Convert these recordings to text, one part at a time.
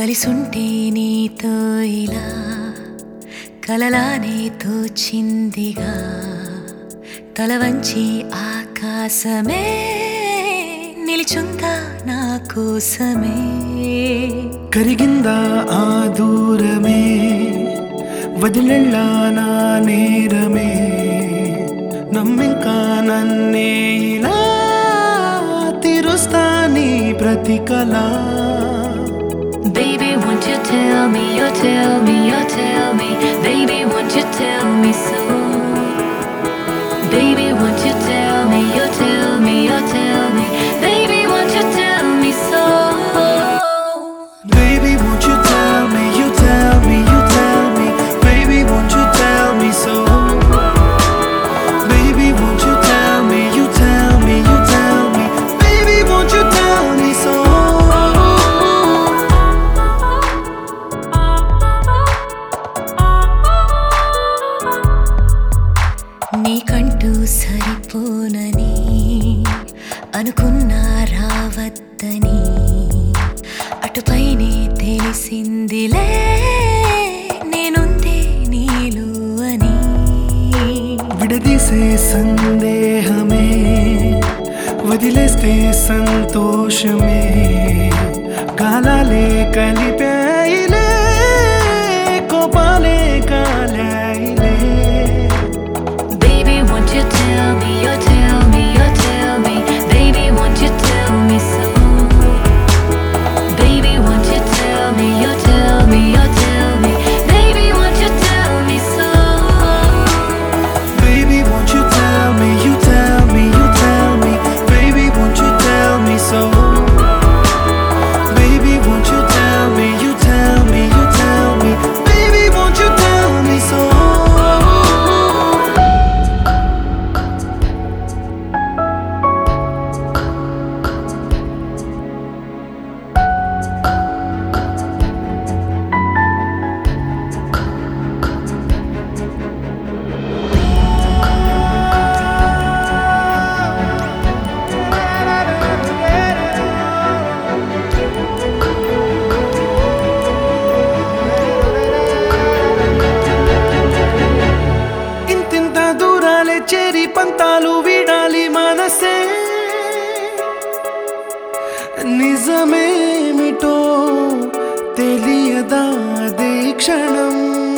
కలిసుంటే నీతో ఇలా కలలానే తోచిందిగా తల వంచి ఆకాశమే నిలిచుందా నా కోసమే కరిగిందా ఆ దూరమే వదిలెళ్ళా నా నేరమే నమ్మింకా నన్నే ఇలా తీరుస్తా నీ ప్రతి కళ Baby, won't you tell me, you tell me, you tell me Baby, won't you tell me so Baby, won't you tell me, you tell me, you tell me Baby, won't you tell me so Baby, won't you tell me, you tell me, you tell me Baby, won't you tell me so Baby, won't you tell me, you tell me, you tell me Baby, won't you tell me so నీకంటూ సరిపోనని అనుకున్నా రావద్దని అటుపైనే తెలిసిందిలే నేనుందే నీలు అని విడదీసే సందేహమే వదిలేస్తే సంతోషమే కాలాలే కలిపాయిలే కోపాలే కాలాయిలే Baby, won't you tell me, you tell me, you tell me Baby, won't you tell me so Baby, won't you tell me, you tell me, you tell me Baby, won't you tell me so Baby, won't you tell me, you tell me, you tell me Baby, won't you tell me so Baby, won't you tell me, you tell me, you tell me Baby, won't you tell me so చేరి పంతాలు వీడాలి మనసే నిజమేమిటో తెలియదా అదే క్షణం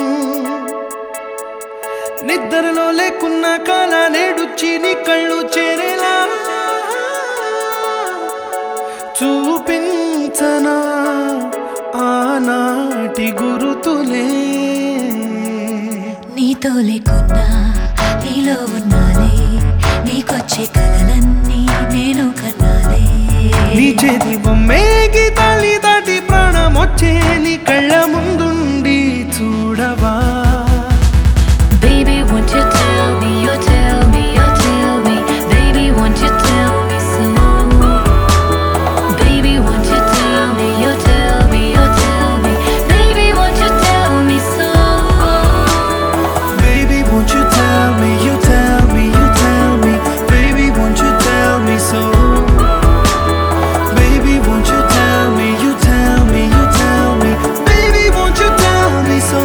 నిద్రలో లేకున్న కాల నేడుచ్చి నీ కళ్ళు చేరేలా చూపించనా ఆనాటి గురుతులే నీతో లేకున్నా నీలో ఉన్నాలే నీకొచ్చే కలలన్నీ నేను కన్నాలే నీ చేతి బొమ్మే గీతాలి దాటి ప్రాణం వచ్చే నీ కళ్ళ ముందుండి చూడవా Baby, won't you tell me, you tell me, you tell me Baby, won't you tell me so Baby, won't you tell me, you tell me, you tell me Baby, won't you tell me so Baby, won't you tell me, you tell me, you tell me Baby, won't you tell me so Baby, won't you tell me, you tell me, you tell me Baby, won't you tell me so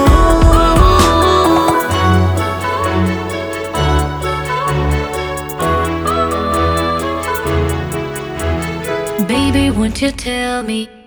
Baby, won't you tell me